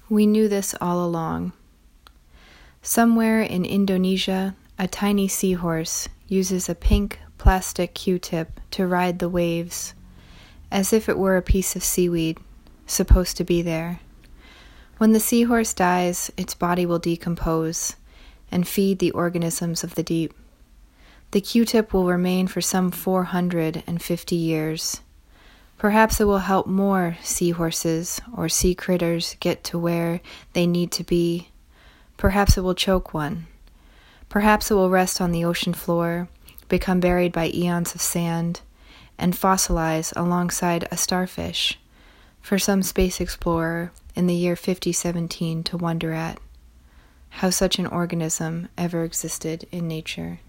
We knew this all along. Somewhere in Indonesia, a tiny seahorse uses a pink plastic Q-tip to ride the waves, as if it were a piece of seaweed, supposed to be there. When the seahorse dies, its body will decompose and feed the organisms of the deep. The Q-tip will remain for some 450 years. Perhaps it will help more seahorses or sea critters get to where they need to be. Perhaps it will choke one. Perhaps it will rest on the ocean floor, become buried by eons of sand, and fossilize alongside a starfish for some space explorer in the year 5017 to wonder at how such an organism ever existed in nature.